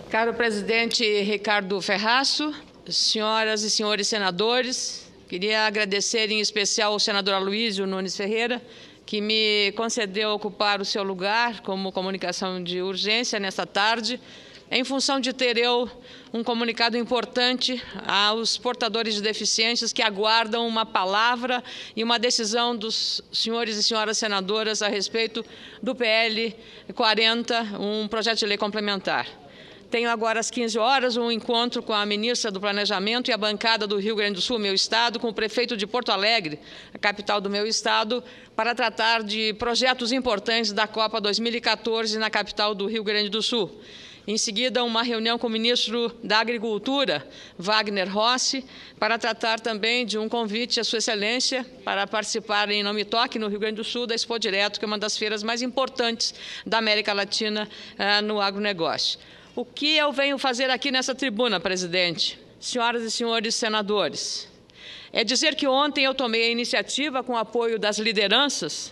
Caro presidente Ricardo Ferraço, senhoras e senhores senadores, queria agradecer em especial ao senador Aloísio Nunes Ferreira, que me concedeu ocupar o seu lugar como comunicação de urgência nesta tarde, em função de ter eu um comunicado importante aos portadores de deficiências que aguardam uma palavra e uma decisão dos senhores e senhoras senadoras a respeito do PL 40, um projeto de lei complementar. Tenho agora às 15 horas um encontro com a ministra do Planejamento e a bancada do Rio Grande do Sul, meu estado, com o prefeito de Porto Alegre, a capital do meu estado, para tratar de projetos importantes da Copa 2014 na capital do Rio Grande do Sul. Em seguida, uma reunião com o ministro da Agricultura, Wagner Rossi, para tratar também de um convite à Sua Excelência para participar em Não Me Toque, no Rio Grande do Sul, da Expo Direto, que é uma das feiras mais importantes da América Latina no agronegócio. O que eu venho fazer aqui nessa tribuna, presidente, senhoras e senhores senadores, é dizer que ontem eu tomei a iniciativa, com o apoio das lideranças,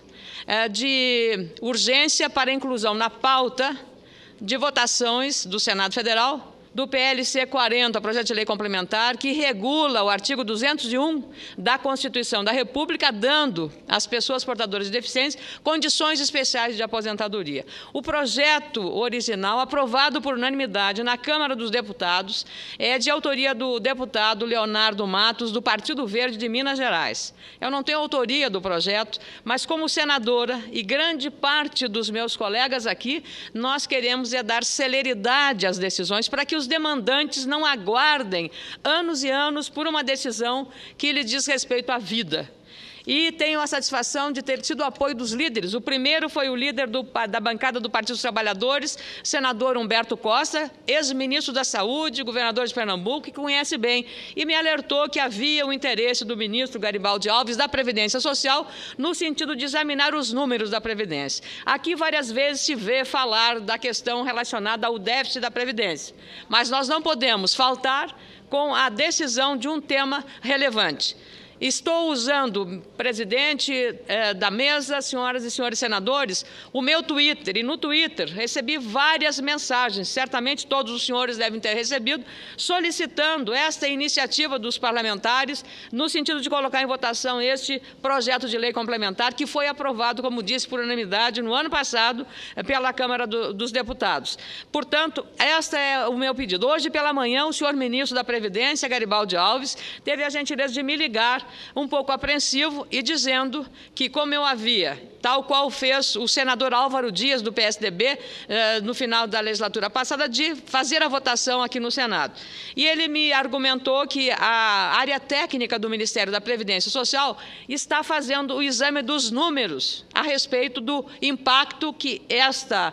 de urgência para a inclusão na pauta de votações do Senado Federal do PLC 40, projeto de lei complementar, que regula o artigo 201 da Constituição da República, dando às pessoas portadoras de deficiência condições especiais de aposentadoria. O projeto original, aprovado por unanimidade na Câmara dos Deputados, é de autoria do deputado Leonardo Matos, do Partido Verde de Minas Gerais. Eu não tenho autoria do projeto, mas como senadora e grande parte dos meus colegas aqui, nós queremos dar celeridade às decisões para que os demandantes não aguardem anos e anos por uma decisão que lhe diz respeito à vida. E tenho a satisfação de ter tido o apoio dos líderes. O primeiro foi o líder da bancada do Partido dos Trabalhadores, senador Humberto Costa, ex-ministro da Saúde, governador de Pernambuco, que conhece bem, e me alertou que havia o interesse do ministro Garibaldi Alves da Previdência Social no sentido de examinar os números da Previdência. Aqui várias vezes se vê falar da questão relacionada ao déficit da Previdência, mas nós não podemos faltar com a decisão de um tema relevante. Estou usando, presidente da mesa, senhoras e senhores senadores, o meu Twitter, e no Twitter recebi várias mensagens, certamente todos os senhores devem ter recebido, solicitando esta iniciativa dos parlamentares no sentido de colocar em votação este projeto de lei complementar que foi aprovado, como disse, por unanimidade no ano passado pela Câmara dos Deputados. Portanto, este é o meu pedido. Hoje pela manhã, o senhor ministro da Previdência, Garibaldi Alves, teve a gentileza de me ligar um pouco apreensivo e dizendo que, como eu havia, tal qual fez o senador Álvaro Dias, do PSDB, no final da legislatura passada, de fazer a votação aqui no Senado. E ele me argumentou que a área técnica do Ministério da Previdência Social está fazendo o exame dos números a respeito do impacto que esta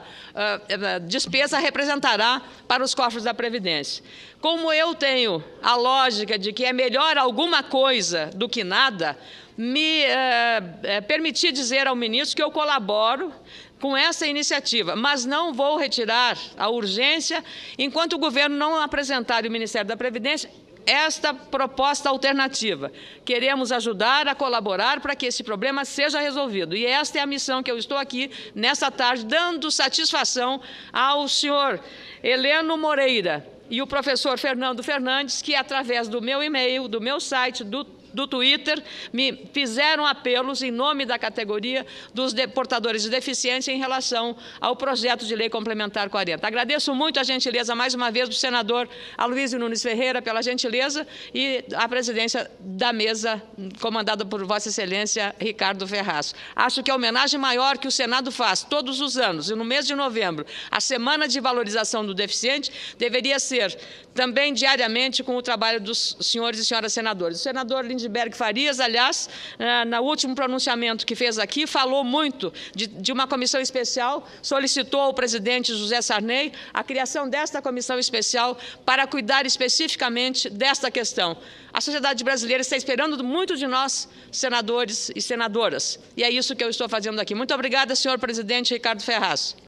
despesa representará para os cofres da Previdência. Como eu tenho a lógica de que é melhor alguma coisa do que nada, me permiti dizer ao ministro que eu colaboro com essa iniciativa, mas não vou retirar a urgência enquanto o governo não apresentar, e o Ministério da Previdência, esta proposta alternativa. Queremos ajudar a colaborar para que esse problema seja resolvido. E esta é a missão que eu estou aqui, nesta tarde, dando satisfação ao senhor Heleno Moreira e o professor Fernando Fernandes, que, através do meu e-mail, do meu site, do Twitter, me fizeram apelos em nome da categoria dos portadores de deficiência em relação ao projeto de lei complementar 40. Agradeço muito a gentileza, mais uma vez, do senador Aloísio Nunes Ferreira, pela gentileza, e a presidência da mesa, comandada por Vossa Excelência Ricardo Ferraço. Acho que a homenagem maior que o Senado faz todos os anos, e no mês de novembro, a Semana de Valorização do Deficiente, deveria ser também diariamente com o trabalho dos senhores e senhoras senadores. O senador Lindbergh Farias, aliás, no último pronunciamento que fez aqui, falou muito de uma comissão especial, solicitou ao presidente José Sarney a criação desta comissão especial para cuidar especificamente desta questão. A sociedade brasileira está esperando muito de nós, senadores e senadoras, e é isso que eu estou fazendo aqui. Muito obrigada, senhor presidente Ricardo Ferraço.